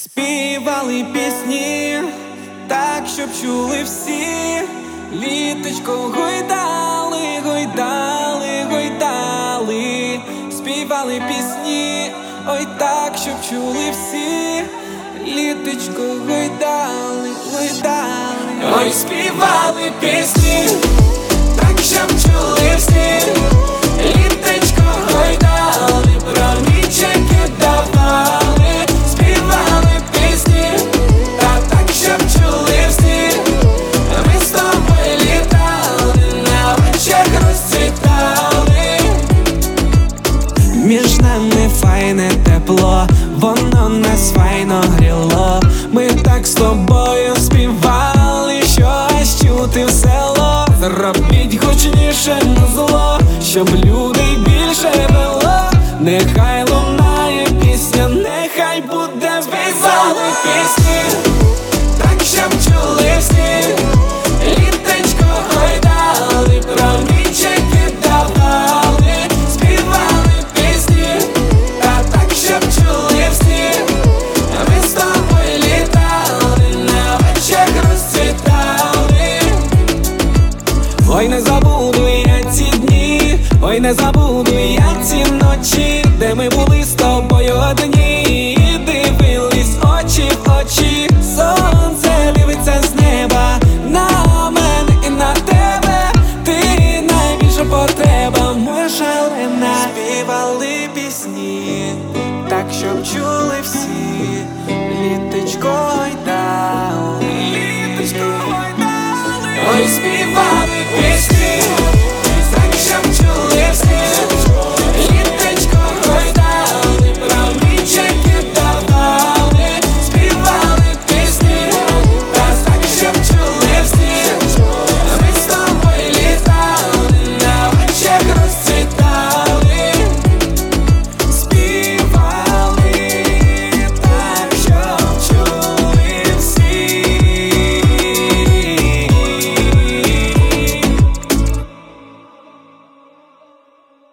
Співали пісні, так, щоб чули всі. Літочко гойдали, гойдали, гойдали. Співали пісні, ой так, щоб чули всі. Літочко гойдали, гойдали. Ой, співали пісні, так, щоб чули всі. Літочко гойдали, про ніченьки давали. Співали пісні, так, щоб чули всі. Ми з тобою літали, на очах розцвітали. Між нами файне тепло, воно нас файно гріло. Ми так з тобою співали, що аж чути в село. Зробіть гучніше назло, щоб люди більше вело. Нехай лунає пісня, нехай буде. Співали пісні.